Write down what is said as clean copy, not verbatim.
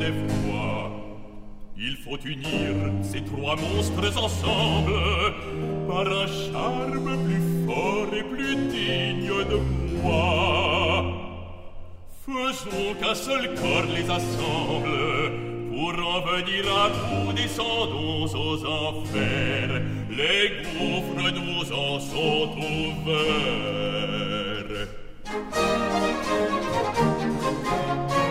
d'effroi. Il faut unir ces trois monstres ensemble par un charme plus fort et plus digne de moi. Faisons qu'un seul corps les assemble. Pour en venir à bout, descendons aux enfers. Les gouffres nous en sont ouverts.